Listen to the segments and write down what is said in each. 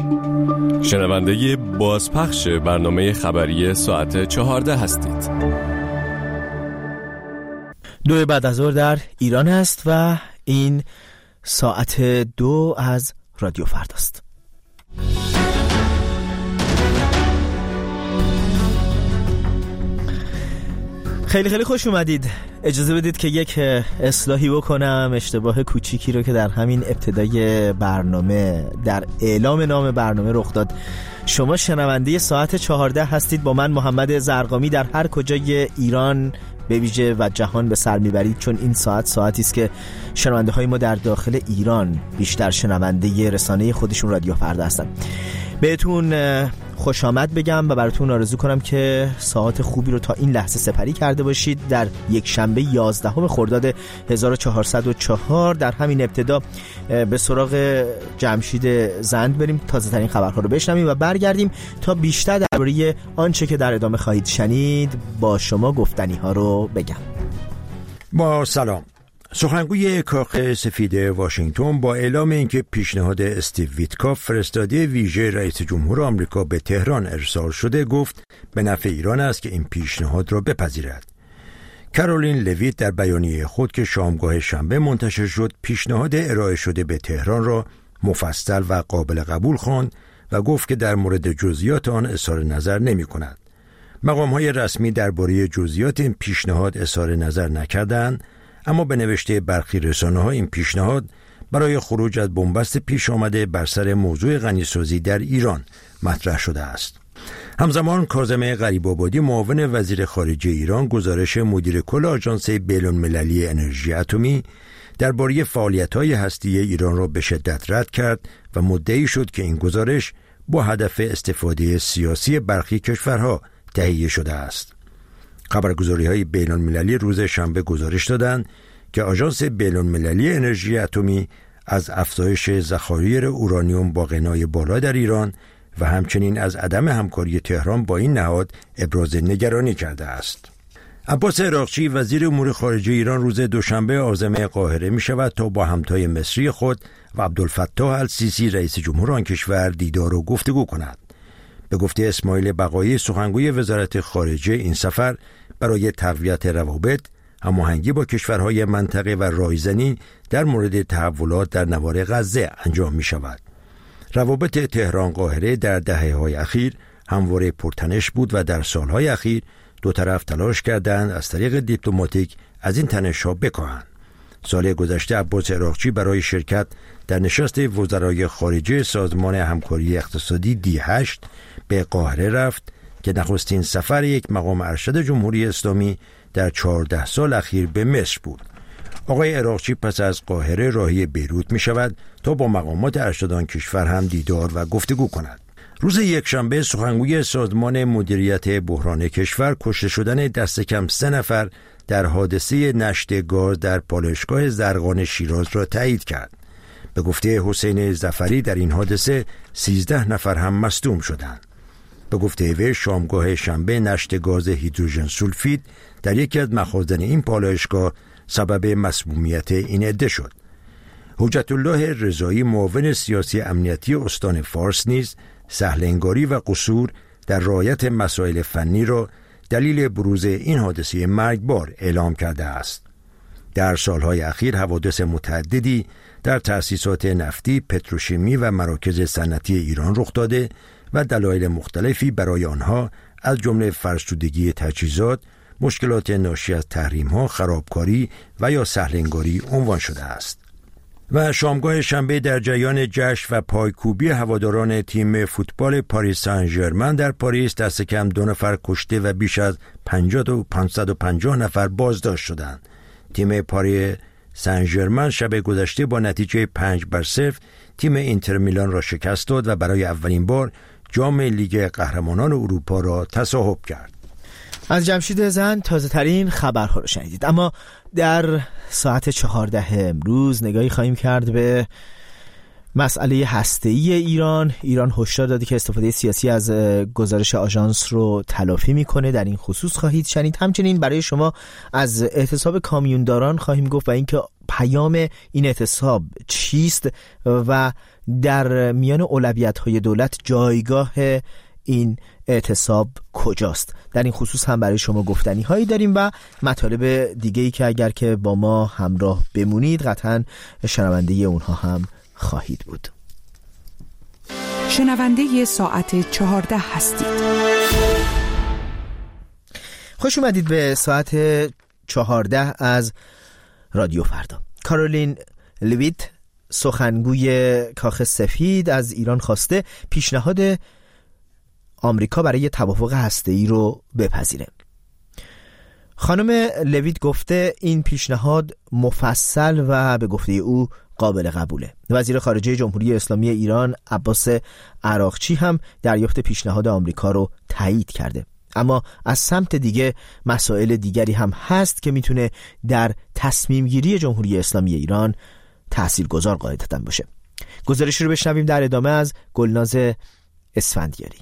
شنونده بازپخش برنامه خبری ساعت 14 هستید. 2 بعد از ظهر در ایران است و این ساعت 2 از رادیو فرداست. خیلی خوش اومدید. اجازه بدید که یک اصلاحی بکنم اشتباه کوچیکی رو که در همین ابتدای برنامه در اعلام نام برنامه رخ داد. شما شنونده ساعت 14 هستید، با من محمد زرقامی در هر کجای ایران به ویژه و جهان به سر میبرید، چون این ساعتی است که شنونده های ما در داخل ایران بیشتر شنونده رسانه خودشون رادیو فردا هستن. بهتون خوش آمد بگم و براتون آرزو کنم که ساعت خوبی رو تا این لحظه سپری کرده باشید. در یک شنبه 11 خرداد 1404 در همین ابتدا به سراغ جمشید زند بریم، تازه ترین خبرها رو بشنویم و برگردیم تا بیشتر درباره آنچه که در ادامه خواهید شنید با شما گفتنی ها رو بگم. با سلام. سخنگوی کاخ سفید واشنگتن با اعلام اینکه پیشنهاد استیو ویتکاف فرستاده ویژه رئیس جمهور آمریکا به تهران ارسال شده گفت به نفع ایران است که این پیشنهاد را بپذیرد. کارولین لویت در بیانیه خود که شامگاه شنبه منتشر شد پیشنهاد ارائه شده به تهران را مفصل و قابل قبول خواند و گفت که در مورد جزئیات آن اظهار نظر نمی کند. مقام‌های رسمی درباره جزئیات این پیشنهاد اظهار نظر نکردند، اما به نوشته برخی رسانه‌ها این پیشنهاد برای خروج از بنبست پیش آمده بر سر موضوع غنیسازی در ایران مطرح شده است. همزمان کاظم غریب‌آبادی معاون وزیر خارجه ایران گزارش مدیر کل آژانس بین‌المللی انرژی اتمی درباره فعالیت‌های هسته‌ای ایران را به شدت رد کرد و مدعی شد که این گزارش با هدف استفاده سیاسی برخی کشورها تهیه شده است. خبرگزاری‌های بین‌المللی روز شنبه گزارش دادند که آژانس بین‌المللی انرژی اتمی از افزایش ذخایر اورانیوم با غنای بالا در ایران و همچنین از عدم همکاری تهران با این نهاد ابراز نگرانی کرده است. عباس عراقچی وزیر امور خارجه ایران روز دوشنبه عازم قاهره می شود تا با همتای مصری خود و عبدالفتاح السیسی رئیس جمهور آن کشور دیدار و گفتگو کند. به گفته اسماعیل بقایی سخنگوی وزارت خارجه این سفر برای تقویت روابط، هماهنگی با کشورهای منطقه و رایزنی در مورد تحولات در نوار غزه انجام می شود. روابط تهران قاهره در دهه‌های اخیر همواره پرتنش بود و در سالهای اخیر دو طرف تلاش کردند از طریق دیپلماتیک از این تنش‌ها بکاهند. سال گذشته عباس عراقچی برای شرکت در نشست وزرای خارجه سازمان همکاری اقتصادی D8 به قاهره رفت که نخستین سفر یک مقام ارشد جمهوری اسلامی در 14 سال اخیر به مصر بود. آقای عراقچی پس از قاهره راهی بیروت می شود تا با مقامات ارشدان کشور هم دیدار و گفتگو کند. روز یکشنبه سخنگوی سازمان مدیریت بحران کشور کشته شدن دست کم 3 نفر در حادثه نشت گاز در پالایشگاه زرقان شیراز را تایید کرد. به گفته حسین ظفری در این حادثه 13 نفر هم مصدوم شدند. به گفته وی شامگاه شنبه نشت گاز هیدروژن سولفید در یکی از مخازن این پالایشگاه سبب مسمومیت این عده شد. حجت الله رضایی معاون سیاسی امنیتی استان فارس نیز سهل‌انگاری و قصور در رعایت مسائل فنی را دلیل بروز این حادثه مرگبار اعلام کرده است. در سالهای اخیر حوادث متعددی در تأسیسات نفتی، پتروشیمی و مراکز صنعتی ایران رخ داده و دلایل مختلفی برای آنها از جمله فرسودگی تجهیزات، مشکلات ناشی از تحریم‌ها، خرابکاری و یا سهل‌انگاری عنوان شده است. و شامگاه شنبه در جریان جشن و پایکوبی هواداران تیم فوتبال پاریس سن ژرمن در پاریس دست کم 2 نفر کشته و بیش از 550 نفر بازداشت شدند. تیم پاریس سن ژرمن شب گذشته با نتیجه 5-0 تیم اینتر میلان را شکست داد و برای اولین بار جام لیگ قهرمانان اروپا را تصاحب کرد. از جمشید زند تازه ترین خبرها رو شنیدید. اما در ساعت 14 امروز نگاهی خواهیم کرد به مسئله هسته‌ای ایران. ایران هشدار داده که استفاده سیاسی از گزارش آژانس رو تلافی میکنه. در این خصوص خواهید شنید. همچنین برای شما از اعتصاب کامیونداران خواهیم گفت و اینکه پیام این اعتصاب چیست و در میان اولویت‌های دولت جایگاه این اعتصاب کجاست؟ در این خصوص هم برای شما گفتنی هایی داریم و مطالب دیگه‌ای که اگر که با ما همراه بمونید قطعاً شنونده اونها هم خواهید بود. شنونده ساعت 14 هستید. خوش اومدید به ساعت 14 از رادیو فردا. کارولین لویت، سخنگوی کاخ سفید، از ایران خواسته پیشنهاد آمریکا برای توافق هسته‌ای رو بپذیره. خانم لویت گفته این پیشنهاد مفصل و به گفته او قابل قبوله. وزیر خارجه جمهوری اسلامی ایران عباس عراقچی هم دریافت پیشنهاد آمریکا رو تایید کرده. اما از سمت دیگه مسائل دیگری هم هست که میتونه در تصمیم گیری جمهوری اسلامی ایران تاثیرگذار قاعدتاً باشه. گزارشی رو بشنویم در ادامه از گلناز اسفندیاری.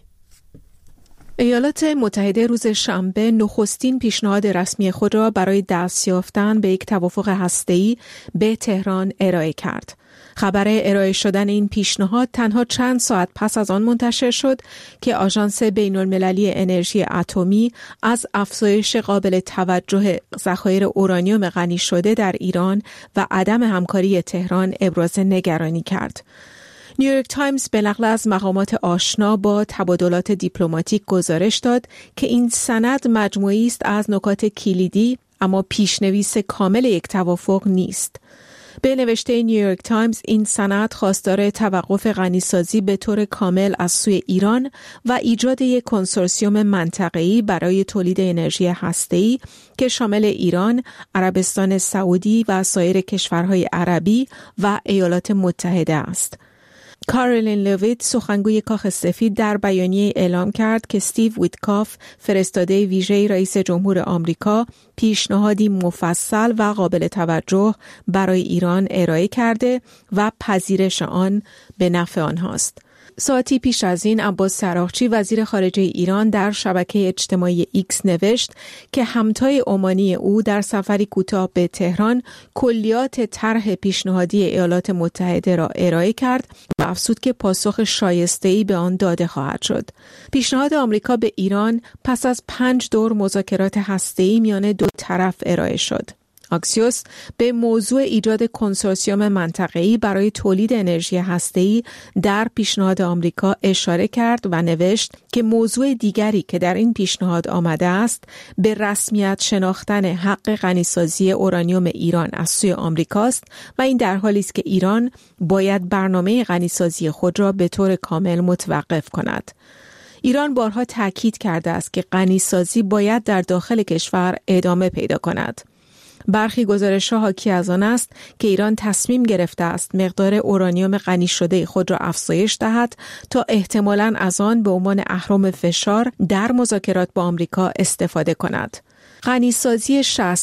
ایالات متحده روز شنبه نخستین پیشنهاد رسمی خود را برای دست یافتن به یک توافق هسته‌ای به تهران ارائه کرد. خبر ارائه شدن این پیشنهاد تنها چند ساعت پس از آن منتشر شد که آژانس بین‌المللی انرژی اتمی از افزایش قابل توجه ذخایر اورانیوم غنی شده در ایران و عدم همکاری تهران ابراز نگرانی کرد. نیویورک تایمز به نقل از مقامات آشنا با تبادلات دیپلماتیک گزارش داد که این سند مجموعی است از نکات کلیدی اما پیشنویس کامل یک توافق نیست. به نوشته نیویورک تایمز این سند خواستار توقف غنیسازی به طور کامل از سوی ایران و ایجاد یک کنسورسیوم منطقه‌ای برای تولید انرژی هسته‌ای که شامل ایران، عربستان سعودی و سایر کشورهای عربی و ایالات متحده است. کارولین لویت، سخنگوی کاخ سفید، در بیانیه اعلام کرد که استیو ویتکاف، فرستاده ویژه رئیس جمهور آمریکا، پیشنهادی مفصل و قابل توجه برای ایران ارائه کرده و پذیرش آن به نفع آنهاست. ساعتی پیش از این عباس عراقچی، وزیر خارجه ایران، در شبکه اجتماعی ایکس نوشت که همتای عمانی او در سفری کوتاه به تهران کلیات طرح پیشنهادی ایالات متحده را ارائه کرد و افزود که پاسخ شایسته‌ای به آن داده خواهد شد. پیشنهاد آمریکا به ایران پس از 5 دور مذاکرات هسته‌ای میان دو طرف ارائه شد. آکسیوس به موضوع ایجاد کنسورسیوم منطقه‌ای برای تولید انرژی هسته‌ای در پیشنهاد آمریکا اشاره کرد و نوشت که موضوع دیگری که در این پیشنهاد آمده است به رسمیت شناختن حق غنیسازی اورانیوم ایران از سوی آمریکاست و این در حالی است که ایران باید برنامه غنیسازی خود را به طور کامل متوقف کند. ایران بارها تاکید کرده است که غنیسازی باید در داخل کشور ادامه پیدا کند. برخی گزارش‌ها حاکی از آن است که ایران تصمیم گرفته است مقدار اورانیوم غنی شده خود را افزایش دهد تا احتمالاً از آن به عنوان اهرم فشار در مذاکرات با آمریکا استفاده کند. غنیسازی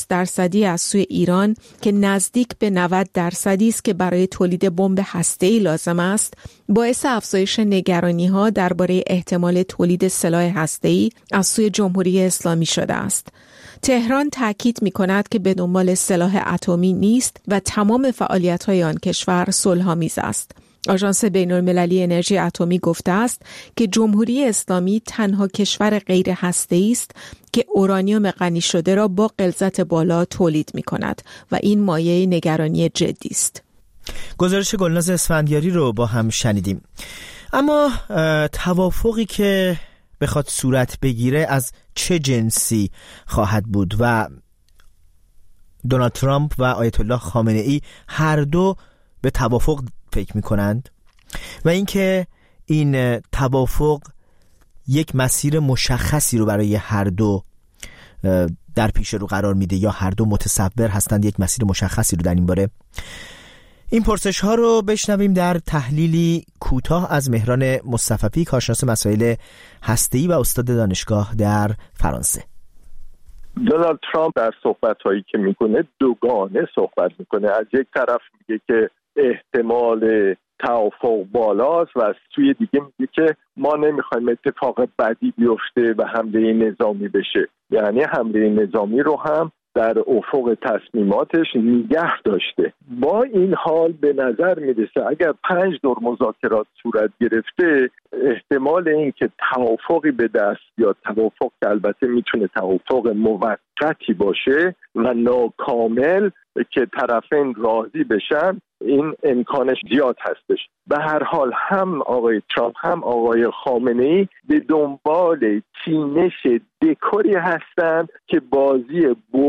60% از سوی ایران که نزدیک به 90% است که برای تولید بمب هسته‌ای لازم است، باعث افزایش نگرانی‌ها درباره احتمال تولید سلاح هسته‌ای از سوی جمهوری اسلامی شده است. تهران تاکید می‌کند که به دنبال سلاح اتمی نیست و تمام فعالیت‌های آن کشور صلح‌آمیز است. آژانس بین‌المللی انرژی اتمی گفته است که جمهوری اسلامی تنها کشور غیر هسته‌ای است که اورانیوم غنی شده را با غلظت بالا تولید می‌کند و این مایه نگرانی جدی است. گزارش گلناز اسفندیاری رو با هم شنیدیم. اما توافقی که بخواد صورت بگیره از چه جنسی خواهد بود و دونالد ترامپ و آیت الله خامنه‌ای هر دو به توافق فکر می‌کنند و اینکه این توافق یک مسیر مشخصی رو برای هر دو در پیش رو قرار میده یا هر دو متصور هستند یک مسیر مشخصی رو در این باره. این پرسش ها رو بشنویم در تحلیلی کوتاه از مهران مصطفی، کارشناس مسائل هسته‌ای و استاد دانشگاه در فرانسه. دونالد ترامپ در صحبت‌هایی که میکنه دوگانه صحبت میکنه. از یک طرف میگه که احتمال توافق بالاست و از سوی دیگه میگه که ما نمیخوایم اتفاق بدی بیفته و حمله نظامی بشه. یعنی حمله نظامی رو هم در افق تصمیماتش نگه داشته. با این حال به نظر میرسه اگر 5 دور مذاکرات صورت گرفته، احتمال این که توافقی به دست بیاد، توافق که البته میتونه توافق موقتی باشه و ناکامل که طرفین راضی بشن، این امکانش زیاد هستش. به هر حال هم آقای ترامپ هم آقای خامنه‌ای به دنبال چینش دکوری هستند که بازی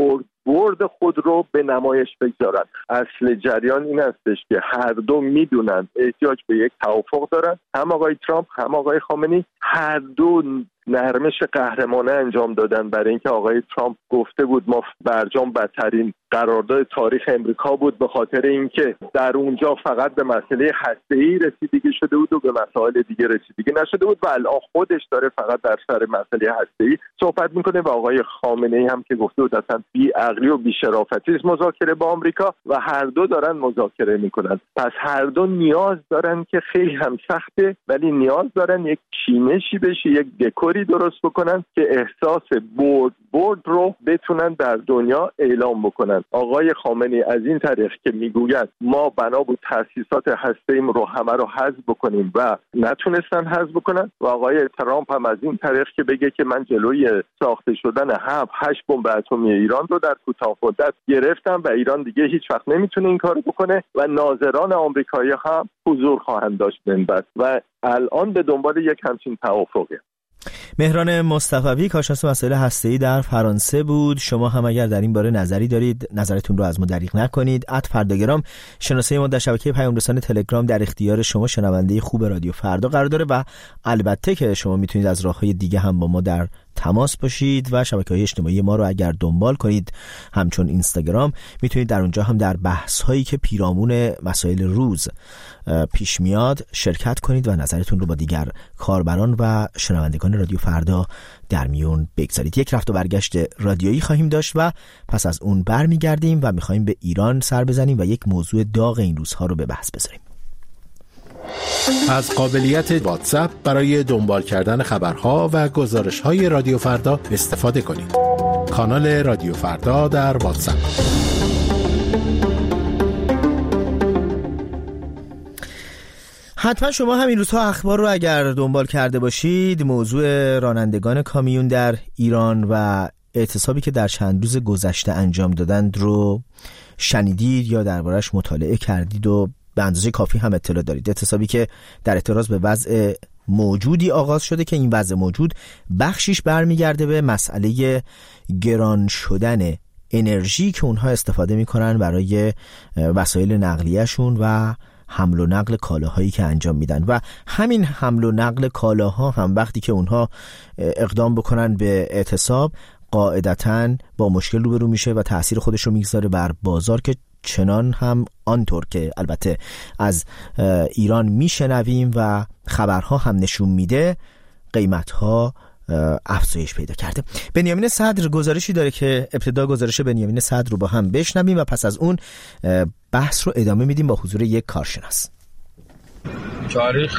برد خود رو به نمایش بگذارن. اصل جریان این هستش که هر دو میدونن احتیاج به یک توافق دارن، هم آقای ترامپ هم آقای خامنه‌ای. هر دو نرمش قهرمانه انجام دادن برای اینکه آقای ترامپ گفته بود ما برجام بدترین قرارداد تاریخ امریکا بود به خاطر اینکه در اونجا فقط به مسئله هسته‌ای رسیدگی شده بود و به مسائل دیگه رسیدگی نشده بود و الان خودش داره فقط در سر مسئله هسته‌ای صحبت میکنه و آقای خامنه‌ای هم که گفته بود اصلا بی‌عقلی و بی‌شرافتی است مذاکره با آمریکا و هر دو دارن مذاکره میکنن. پس هر دو نیاز دارن که خیلی هم سخته ولی نیاز دارن یک چینشی بشه، یک دکوری درست بکنن که احساس برد رو بتونن در دنیا اعلام بکنن. آقای خامنه‌ای از این طریق که میگوید ما بنا به تأسیسات هسته‌ایم رو همه رو حذف بکنیم و نتونستن حذف بکنن و آقای ترامپ هم از این طریق که بگه که من جلوی ساخته شدن 7-8 بمب اتمی ایران رو در کوتاه مدت گرفتم و ایران دیگه هیچ وقت نمیتونه این کارو بکنه و ناظران آمریکایی هم حضور خواهند داشت منبت و الان به دنبال یک همچین توافقی. مهران مصطفوی کارشناس مسائل هسته‌ای در فرانسه بود. شما هم اگر در این باره نظری دارید نظرتون رو از ما دریغ نکنید. @فرداگرام شناسه ما در شبکه پیام رسان تلگرام در اختیار شما شنونده خوب رادیو فردا قرار داره و البته که شما میتونید از راه‌های دیگه هم با ما در تماس باشید و شبکه‌های اجتماعی ما رو اگر دنبال کنید همچون اینستاگرام میتونید در اونجا هم در بحث‌هایی که پیرامون مسائل روز پیش میاد شرکت کنید و نظرتون رو با دیگر کاربران و شنوندگان رادیو فردا در میون بگذارید. یک رفت و برگشت رادیویی خواهیم داشت و پس از اون برمیگردیم و میخوایم به ایران سر بزنیم و یک موضوع داغ این روزها رو به بحث بذاریم. از قابلیت واتساپ برای دنبال کردن خبرها و گزارش‌های رادیو فردا استفاده کنید. کانال رادیو فردا در واتساپ. حتما شما همین روزها اخبار رو اگر دنبال کرده باشید موضوع رانندگان کامیون در ایران و اعتصابی که در چند روز گذشته انجام دادند رو شنیدید یا دربارش مطالعه کردید و به اندازه کافی هم اطلاع دارید. اعتصابی که در اعتراض به وضع موجودی آغاز شده که این وضع موجود بخشیش برمیگرده به مسئله گران شدن انرژی که اونها استفاده میکنن برای وسایل نقلیه‌شون و حمل و نقل کالاهایی که انجام میدن و همین حمل و نقل کالاها هم وقتی که اونها اقدام بکنن به اعتصاب قاعدتاً با مشکل روبرو میشه و تأثیر خودش رو میگذاره بر بازار که چنان هم آنطور که البته از ایران میشنویم و خبرها هم نشون میده قیمتها افزایش پیدا کرده. بنیامین صدر گزارشی داره که ابتدا گزارش بنیامین صدر رو با هم بشنویم و پس از اون بحث رو ادامه میدیم با حضور یک کارشناس. تاریخ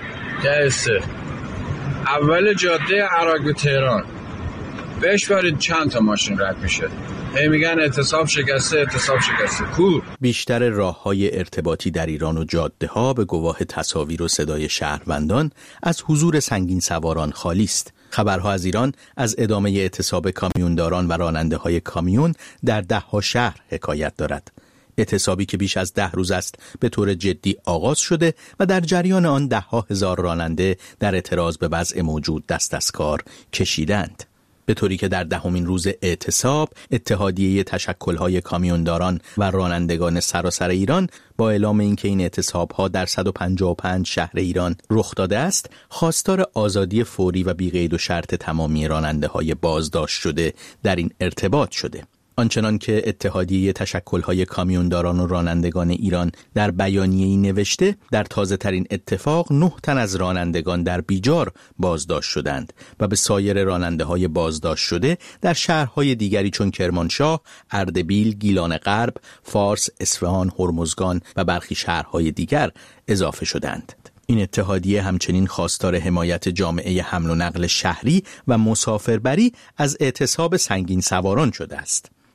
10 اول جاده عراق به تهران بهش برید چند تا ماشین رد میشه. هی میگن اعتصاب شکسته کو. بیشتر راه‌های ارتباطی در ایران و جاده‌ها به گواه تصاویر و صدای شهروندان از حضور سنگین سواران خالی است. خبرها از ایران از ادامه اعتصاب کامیونداران و راننده‌های کامیون در 10 شهر حکایت دارد. اعتصابی که بیش از 10 روز است به طور جدی آغاز شده و در جریان آن 10,000 راننده در اعتراض به وضع موجود دست از کار کشیدند. به طوری که در 10مین روز اعتصاب اتحادیه تشکل‌های کامیونداران و رانندگان سراسر ایران با اعلام اینکه این اعتصاب‌ها در 155 شهر ایران رخ داده است، خواستار آزادی فوری و بی‌قید و شرط تمامی راننده‌های بازداشت شده در این ارتباط شده. آنچنان که اتحادیه تشکل‌های کامیونداران و رانندگان ایران در بیانیه‌ای نوشته، در تازه‌ترین اتفاق 9 تن از رانندگان در بیجار بازداشت شدند و به سایر راننده‌های بازداشت شده در شهرهای دیگری چون کرمانشاه، اردبیل، گیلان غرب، فارس، اصفهان، هرمزگان و برخی شهرهای دیگر اضافه شدند. این اتحادیه همچنین خواستار حمایت جامعه حمل و نقل شهری و مسافربری از اعتصاب سنگین سواران شده است.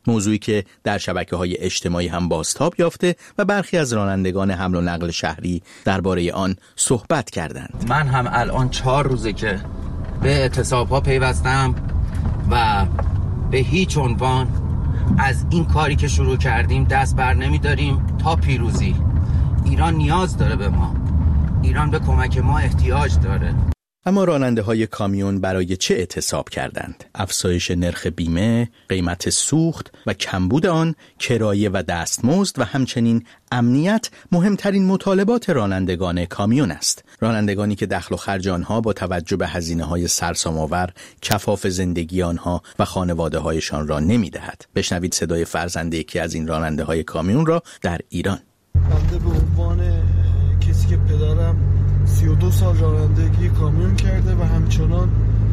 موضوعی که در شبکه‌های اجتماعی هم بازتاب یافته و برخی از رانندگان حمل و نقل شهری درباره آن صحبت کردند. من هم الان 4 روزه که به اعتصاب‌ها پیوستم و به هیچ عنوان از این کاری که شروع کردیم دست بر نمی‌داریم تا پیروزی. ایران نیاز داره به ما. ایران به کمک ما احتیاج داره. اما راننده‌های کامیون برای چه اعتصاب کردند؟ افزایش نرخ بیمه، قیمت سوخت و کمبود آن، کرایه و دستمزد و همچنین امنیت مهمترین مطالبات رانندگان کامیون است. رانندگانی که دخل و خرج آنها با توجه به هزینه‌های سرسام‌آور کفاف زندگی آنها و خانواده‌هایشان را نمی‌دهد. بشنوید صدای فرزند یکی از این راننده‌های کامیون را در ایران. بنده به عنوان کسی که پدرم 32 سال رانندگی کامیون کرده و همچنان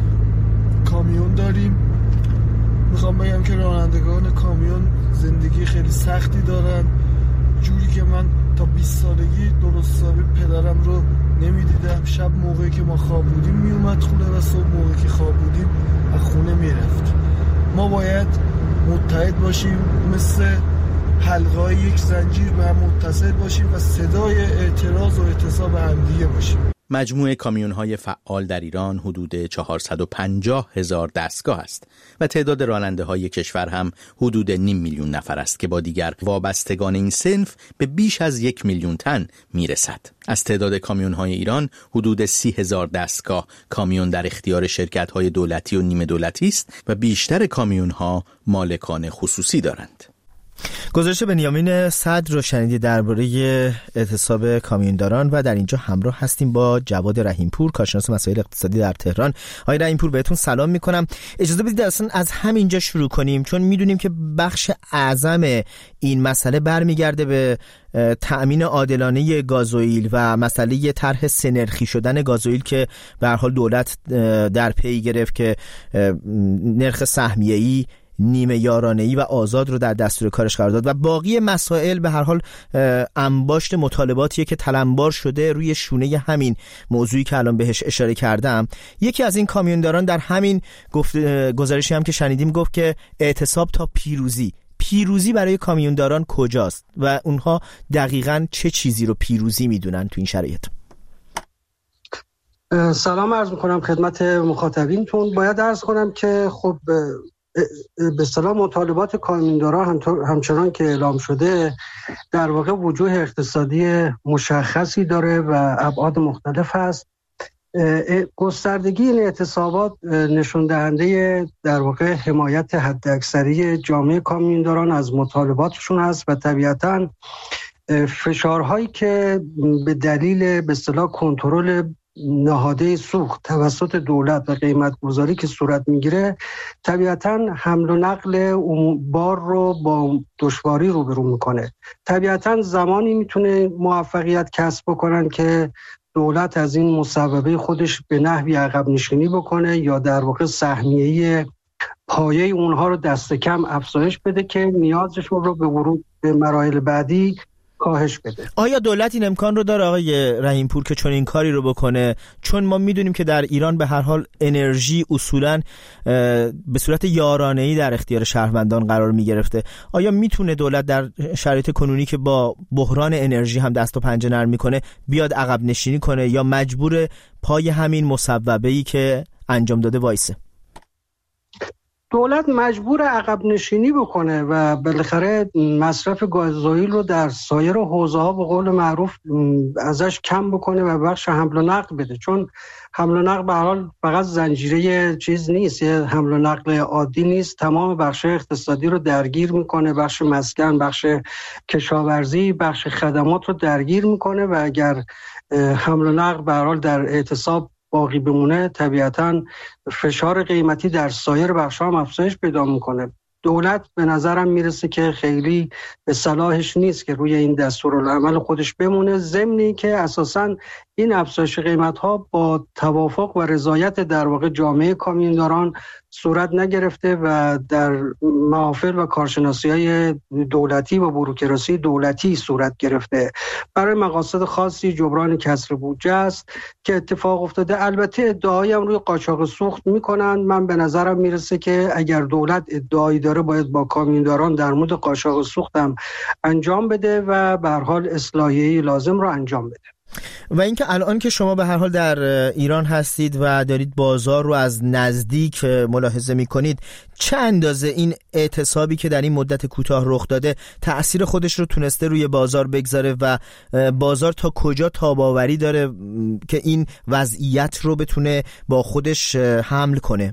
کامیون داریم، میخوام بگم که رانندگان کامیون زندگی خیلی سختی دارن، جوری که من تا 20 سالگی درست حسابی پدرم رو نمیدیدم. شب موقعی که ما خواب بودیم میومد خونه و صبح موقعی که خواب بودیم از خونه میرفت. ما باید متحد باشیم، مثل حلقه‌های یک زنجیر به هم متصل باشیم و صدای اعتراض و اعتصاب همدیگه باشیم. مجموع کامیون‌های فعال در ایران حدود 450,000 دستگاه است و تعداد راننده‌های کشور هم حدود 500,000 نفر است که با دیگر وابستگان این صنف به بیش از 1,000,000 تن میرسد. از تعداد کامیون‌های ایران حدود 30,000 دستگاه کامیون در اختیار شرکت‌های دولتی و نیمه دولتی است و بیشتر کامیون‌ها مالکان خصوصی دارند. گزارش بنیامین صدر رو شنیدید درباره اعتصاب کامیونداران و در اینجا همراه هستیم با جواد رحیمپور، کارشناس مسائل اقتصادی در تهران. آقای رحیمپور بهتون سلام میکنم. اجازه بدید اصلا از همینجا شروع کنیم، چون میدونیم که بخش اعظم این مسئله برمیگرده به تأمین عادلانه گازوئیل و مسئله طرح سه‌نرخی شدن گازوئیل که به هر حال دولت در پی گرفت که نرخ سهمیه‌ای، نیمه یارانه‌ای و آزاد رو در دستور کارش قرار داد و باقی مسائل به هر حال انباشت مطالباتیه که تلمبار شده روی شونه همین موضوعی که الان بهش اشاره کردم. یکی از این کامیونداران در همین گزارشی هم که شنیدیم گفت که اعتصاب تا پیروزی برای کامیونداران کجاست و اونها دقیقاً چه چیزی رو پیروزی میدونن تو این شرایط؟ سلام عرض میکنم خدمت مخاطبینتون. باید عرض کنم که خب به اصطلاح مطالبات کامیونداران همچنان که اعلام شده در واقع وجوه اقتصادی مشخصی داره و ابعاد مختلف هست. گستردگی این اعتصابات نشون دهنده در واقع حمایت حداکثری جامعه کامیونداران از مطالباتشون هست و طبیعتاً فشارهایی که به دلیل به اصطلاح کنترل نهاده سوخت توسط دولت و قیمت گذاری که صورت میگیره طبیعتاً حمل و نقل بار رو با دشواری روبرو میکنه. طبیعتاً زمانی میتونه موفقیت کسب بکنن که دولت از این مصوبه خودش به نحوی عقب نشینی بکنه یا در واقع سهمیه پایه اونها رو دست کم افزایش بده که نیازشون رو به ورود به مراحل بعدی کاهش بده. آیا دولت این امکان رو داره آقای رحیمپور که چون این کاری رو بکنه؟ چون ما میدونیم که در ایران به هر حال انرژی اصولاً به صورت یارانه‌ای در اختیار شهروندان قرار میگرفته. آیا میتونه دولت در شرایط کنونی که با بحران انرژی هم دست و پنجه نرم میکنه بیاد عقب نشینی کنه یا مجبور پای همین مصوبه‌ای که انجام داده وایسه؟ دولت مجبور عقب نشینی بکنه و بالاخره مصرف گازوئیل رو در سایر حوزه‌ها به قول معروف ازش کم بکنه و بخش حمل و نقل بده، چون حمل و نقل به هر حال فقط زنجیره چیز نیست، یه حمل و نقل عادی نیست، تمام بخش اقتصادی رو درگیر میکنه، بخش مسکن، بخش کشاورزی، بخش خدمات رو درگیر میکنه و اگر حمل و نقل به هر حال در اعتصاب باقی بمونه طبیعتاً فشار قیمتی در سایر بخش‌ها هم افزایش پیدا میکنه. دولت به نظرم میرسه که خیلی به صلاحش نیست که روی این دستورالعمل خودش بمونه، ضمنی که اساساً این افزایش قیمت‌ها با توافق و رضایت در واقع جامعه کامیونداران صورت نگرفته و در محافل و کارشناسی‌های دولتی و بوروکراسی دولتی صورت گرفته. برای مقاصد خاصی جبران کسر بودجه است که اتفاق افتاده. البته ادعایی هم روی قاچاق سوخت میکنن. من به نظرم میرسه که اگر دولت ادعایی داره باید با کامیونداران در مورد قاچاق سوخت هم انجام بده و به هر حال اصلاحیه لازم را انجام بده. و اینکه الان که شما به هر حال در ایران هستید و دارید بازار رو از نزدیک ملاحظه می‌کنید، چه اندازه این اعتصابی که در این مدت کوتاه رخ داده تأثیر خودش رو تونسته روی بازار بگذاره و بازار تا کجا تاب‌آوری داره که این وضعیت رو بتونه با خودش حمل کنه؟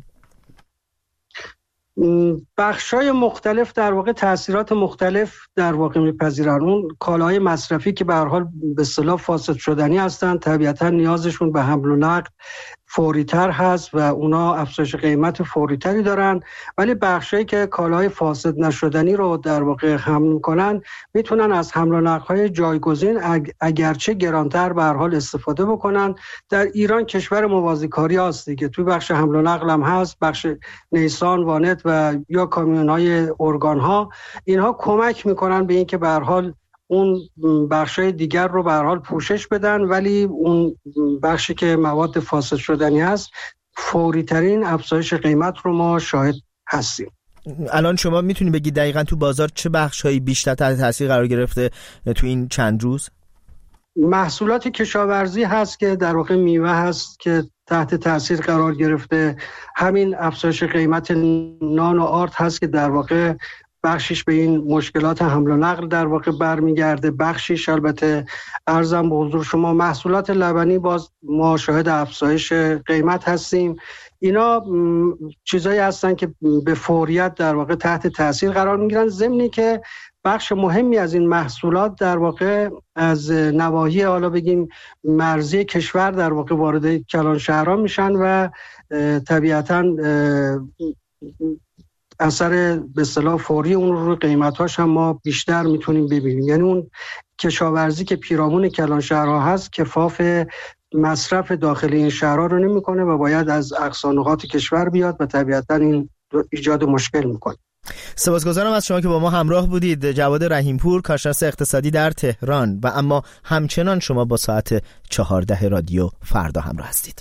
بخشای مختلف در واقع تأثیرات مختلف در واقع میپذیرن. اون کالاهای مصرفی که به هر حال به اصطلاح فاسد شدنی هستن، طبیعتا نیازشون به حمل و نقل فوری‌تر هست و اونا افزایش قیمت فوری‌تری دارن، ولی بخشایی که کالاهای فاسد نشدنی رو در واقع حمل میکنن میتونن از حمل و نقل‌های جایگزین اگرچه گرانتر به هر حال استفاده بکنن. در ایران کشور موازیکاری هست دیگه، توی بخش حمل و نقل هم هست، بخش نیسان، وانت و یا کامیون‌های ارگان‌ها، اینها کمک میکنن به اینکه به هر حال اون بخشای دیگر رو به هر حال پوشش بدن، ولی اون بخشی که مواد فاسد شدنی هست فوری ترین افزایش قیمت رو ما شاهد هستیم. الان شما میتونی بگی دقیقاً تو بازار چه بخشایی بیشتر تحت تاثیر قرار گرفته تو این چند روز؟ محصولات کشاورزی هست که در واقع میوه هست که تحت تاثیر قرار گرفته. همین افزایش قیمت نان و آرد هست که در واقع بخشش به این مشکلات حمل و نقل در واقع برمیگرده، بخشش البته ارزم به حضور شما محصولات لبنی باز ما شاهد افزایش قیمت هستیم. اینا چیزایی هستن که به فوریت در واقع تحت تاثیر قرار میگیرن، ضمنی که بخش مهمی از این محصولات در واقع از نواحی حالا بگیم مرزی کشور در واقع وارد کلان شهرها میشن و طبیعتاً اثر به اصطلاح فوری اون رو قیمتاش هم ما بیشتر میتونیم ببینیم. یعنی اون کشاورزی که پیرامون کلان شهرها هست کفاف مصرف داخل این شهرها رو نمیکنه و باید از اقصا نقاط کشور بیاد و طبیعتاً این ایجاد مشکل میکنه. سپاسگزارم از شما که با ما همراه بودید. جواد رحیمپور، کارشناس اقتصادی در تهران، و اما همچنان شما با ساعت 14 رادیو فردا همراه هستید.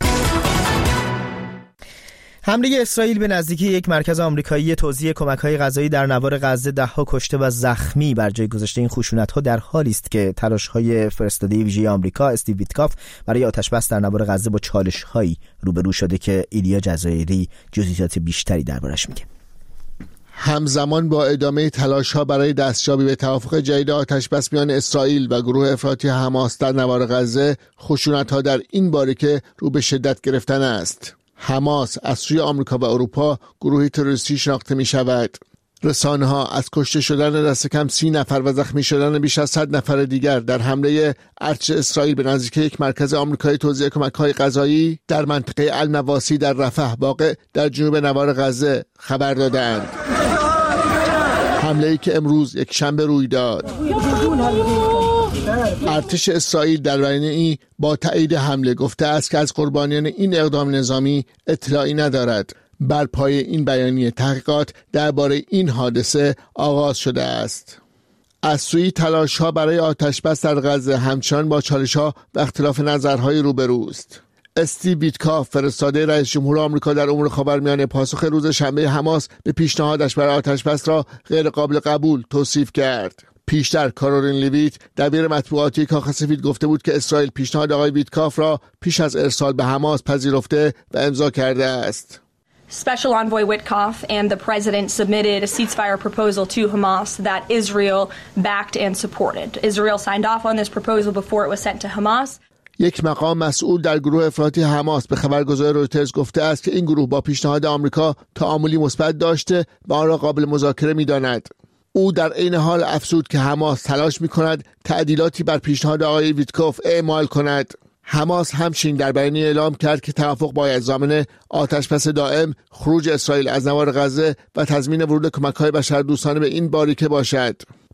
حمله اسرائیل به نزدیکی یک مرکز آمریکایی توزیع کمک‌های غذایی در نوار غزه، ده‌ها کشته و زخمی بر جای گذاشته این خشونت‌ها در حالی است که تلاش‌های فرستاده ویژه آمریکا استیو ویتکاف برای آتش‌بس در نوار غزه با چالش‌هایی روبرو شده که ایلیا جزایری جزئیات بیشتری دربارش میگه. همزمان با ادامه تلاش‌ها برای دستیابی به توافق جدید آتش‌بس میان اسرائیل و گروه افراطی حماس در نوار غزه، خشونت‌ها در این باریکه رو به شدت گرفتن است. حماس از سوی آمریکا و اروپا گروهی تروریستی شناخته می شود. رسانه‌ها از کشته شدن دست کم 30 نفر و زخمی شدن بیش از 100 نفر دیگر در حمله ارتش اسرائیل به نزدیکی یک مرکز آمریکایی توزیع کمک‌های غذایی در منطقه النواسی در رفح واقع در جنوب نوار غزه خبر دادند. حمله‌ای که امروز یک شنبه روی داد. ارتش اسرائیل در بیانیه‌ای با تایید حمله گفته است که از قربانیان این اقدام نظامی اطلاعی ندارد. بر پای این بیانیه تحقیقات درباره این حادثه آغاز شده است. از سوی تلاش‌ها برای آتش‌بس در غزه همچنان با چالش‌ها و اختلاف نظرهای روبروست. استیو ویتکاف، فرستاده رئیس جمهور آمریکا در امور خاورمیانه، پاسخ روز شنبه حماس به پیشنهادش برای آتش‌بس را غیر قابل قبول توصیف کرد. پیشتر کارولین لیویت، دبیر مطبوعاتی کاخ سفید، گفته بود که اسرائیل پیشنهاد آقای ویتکاف را پیش از ارسال به حماس پذیرفته و امضا کرده است. Special Envoy Witkoff and the President submitted a ceasefire proposal to Hamas that Israel backed and supported. Israel signed off on this proposal before it was sent to Hamas. یک مقام مسئول در گروه افراطی حماس به خبرگزاری رویترز گفته است که این گروه با پیشنهاد آمریکا تعاملی مثبت داشته و آن را قابل مذاکره می‌داند. او در عین حال افزود که حماس تلاش می‌کند تعدیلاتی بر پیشنهاد آقای ویتکوف اعمال کند. حماس همچنین در بیانیه اعلام کرد که توافق باید ضامن آتش‌بس دائم، خروج اسرائیل از نوار غزه و تضمین ورود کمک‌های بشردوستانه به این باریکه باشد.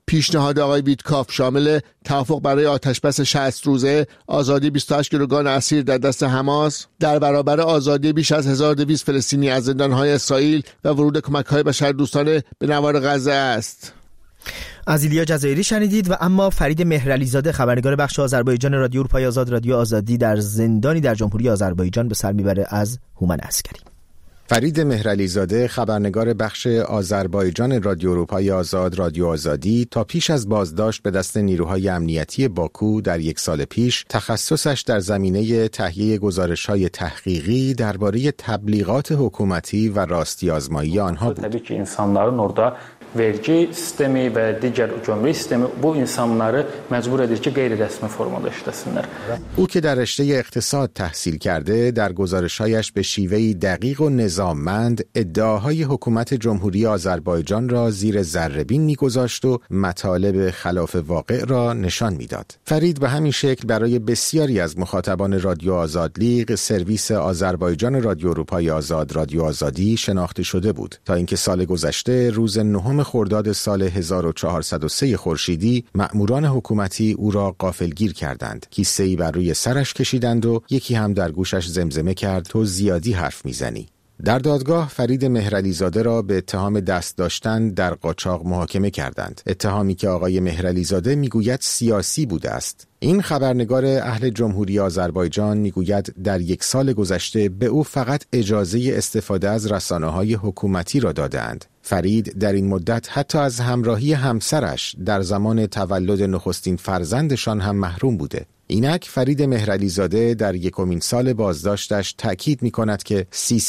پیشنهاد آقای ویتکاف شامل توافق برای آتشبس 60 روزه، آزادی 28 گروگان اسیر در دست حماس، در برابر آزادی بیش از 1200 فلسطینی از زندان‌های اسرائیل و ورود کمک‌های بشردوستانه به نوار غزه است. از ایلیا جزایری شنیدید. و اما فرید مهرعلیزاده خبرنگار بخش آذربایجان رادیو اروپای آزاد رادیو آزادی در زندانی در جمهوری آذربایجان به سر میبره از هومن عسکری. فرید مهرعلیزاده خبرنگار بخش آذربایجان رادیو اروپای آزاد رادیو آزادی تا پیش از بازداشت به دست نیروهای امنیتی باکو در 1 سال پیش تخصصش در زمینه تهیه گزارش‌های تحقیقی درباره تبلیغات حکومتی و راستی آزمایی آنها بود. Tabii ki insanların orada vergi sistemi və digər gömrük sistemi bu insanları məcbur edir ki, qeyri-rəsmi formada işləsinlər. او که در رشته اقتصاد تحصیل کرده در گزارش‌هایش به شیوهی دقیق و نظاممند ادعاهای حکومت جمهوری آذربایجان را زیر ذره‌بین می‌گذاشت و مطالب خلاف واقع را نشان می‌داد. فرید به همین شکل برای بسیاری از مخاطبان رادیو آزادلیق سرویس آذربایجان رادیو اروپای آزاد رادیو آزادی شناخته شده بود تا اینکه سال گذشته روز 9 خرداد سال 1403 خورشیدی مأموران حکومتی او را غافلگیر کردند. کیسه‌ای بر روی سرش کشیدند و یکی هم در گوشش زمزمه کرد تو زیادی حرف میزنی. در دادگاه فرید مهرعلیزاده را به اتهام دست داشتن در قاچاق محاکمه کردند. اتهامی که آقای مهرعلیزاده میگوید سیاسی بوده است. این خبرنگار اهل جمهوری آذربایجان میگوید در 1 سال گذشته به او فقط اجازه استفاده از رسانه‌های حکومتی را دادند. فرید در این مدت حتی از همراهی همسرش در زمان تولد نخستین فرزندشان هم محروم بوده. اینک فرید مهرعلیزاده در 1مین سال بازداشتش تأکید می کند که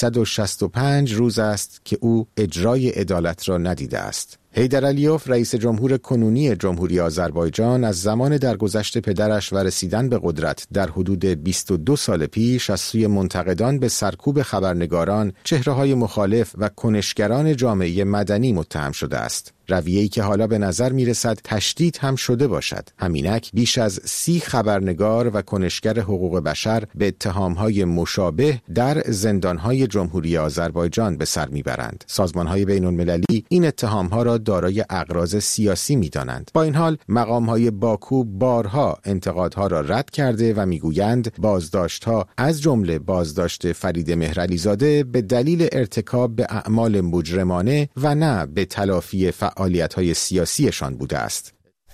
365 روز است که او اجرای عدالت را ندیده است. حیدر علیوف رئیس جمهور کنونی جمهوری آذربایجان از زمان درگذشت پدرش و رسیدن به قدرت در حدود 22 سال پیش از سوی منتقدان به سرکوب خبرنگاران، چهره‌های مخالف و کنشگران جامعه مدنی متهم شده است. رویه‌ای که حالا به نظر می‌رسد تشدید هم شده باشد. همینک بیش از 30 خبرنگار و کنشگر حقوق بشر به اتهام‌های مشابه در زندان‌های جمهوری آذربایجان به سر می‌برند. سازمان‌های بین‌المللی این اتهام‌ها را دارای اغراض سیاسی می‌دانند. با این حال مقام‌های باکو بارها انتقادها را رد کرده و می‌گویند بازداشت‌ها از جمله بازداشت فرید مهرعلیزاده به دلیل ارتکاب به اعمال مجرمانه و نه به تلافی فعالیت‌های سیاسیشان بوده است.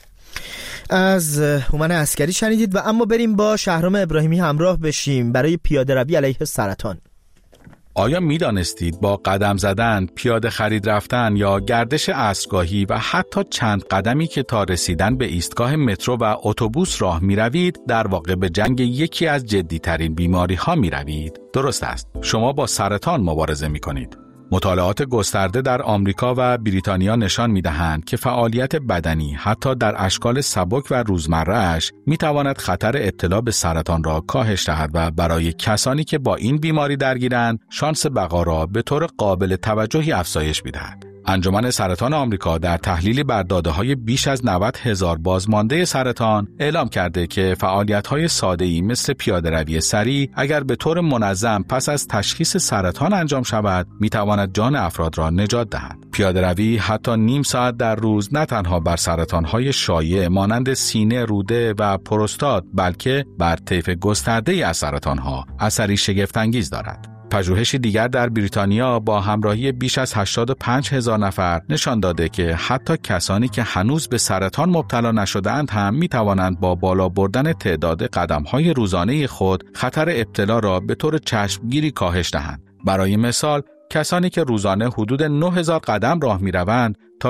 از هومن عسکری شنیدید. و اما بریم با شهرام ابراهیمی همراه بشیم برای پیاده روی علیه سرطان. آیا می دانستید با قدم زدن، پیاده خرید رفتن یا گردش عصرگاهی و حتی چند قدمی که تا رسیدن به ایستگاه مترو و اتوبوس راه می روید در واقع به جنگ یکی از جدی‌ترین بیماری ها می روید؟ درست است. شما با سرطان مبارزه می کنید. مطالعات گسترده در آمریکا و بریتانیا نشان می‌دهند که فعالیت بدنی حتی در اشکال سبک و روزمره‌اش می‌تواند خطر ابتلا به سرطان را کاهش دهد و برای کسانی که با این بیماری درگیرند شانس بقا را به طور قابل توجهی افزایش می‌دهد. انجمن سرطان آمریکا در تحلیلی بر داده‌های بیش از 90,000 بازمانده سرطان اعلام کرده که فعالیت‌های ساده‌ای مثل پیاده‌روی سریع اگر به طور منظم پس از تشخیص سرطان انجام شود می‌تواند جان افراد را نجات دهد. پیاده‌روی حتی نیم ساعت در روز نه تنها بر سرطان‌های شایع مانند سینه، روده و پروستات بلکه بر طیف گسترده‌ای از سرطان‌ها اثری شگفت‌انگیز دارد. پژوهشی دیگر در بریتانیا با همراهی بیش از 85,000 نفر نشان داده که حتی کسانی که هنوز به سرطان مبتلا نشده‌اند هم می‌توانند با بالا بردن تعداد قدم‌های روزانه خود خطر ابتلا را به طور چشمگیری کاهش دهند. برای مثال، کسانی که روزانه حدود 9,000 قدم راه می‌روند تا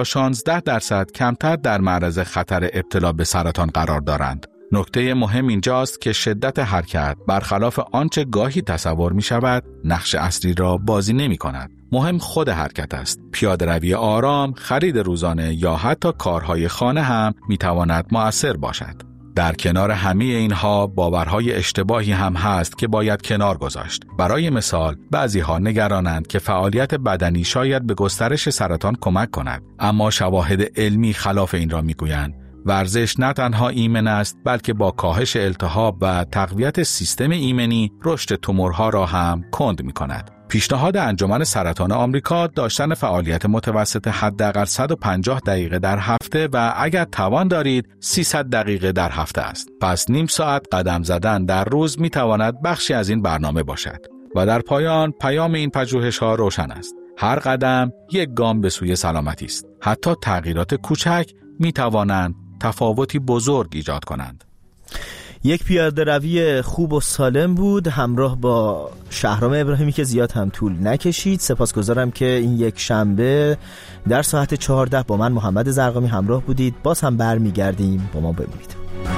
16% کمتر در معرض خطر ابتلا به سرطان قرار دارند. نکته مهم اینجاست که شدت حرکت برخلاف آنچه گاهی تصور می شود نقش اصلی را بازی نمی کند. مهم خود حرکت است. پیاده‌روی آرام، خرید روزانه یا حتی کارهای خانه هم می تواند مؤثر باشد. در کنار همه اینها باورهای اشتباهی هم هست که باید کنار گذاشت. برای مثال بعضی‌ها نگرانند که فعالیت بدنی شاید به گسترش سرطان کمک کند، اما شواهد علمی خلاف این را می‌گویند. ورزش نه تنها ایمن است، بلکه با کاهش التهاب و تقویت سیستم ایمنی رشد تومورها را هم کند می‌کند. پیشنهاد انجمن سرطان آمریکا داشتن فعالیت متوسط حداقل 150 دقیقه در هفته و اگر توان دارید 300 دقیقه در هفته است. پس نیم ساعت قدم زدن در روز می‌تواند بخشی از این برنامه باشد. و در پایان پیام این پژوهش‌ها روشن است. هر قدم یک گام به سوی سلامتی است. حتی تغییرات کوچک می‌توانند تفاوتی بزرگ ایجاد کنند. یک پیاده روی خوب و سالم بود همراه با شهرام ابراهیمی که زیاد هم طول نکشید. سپاسگزارم که این یک شنبه در ساعت 14 با من محمد زرقامی همراه بودید. باز هم برمیگردیم، با ما بمونید.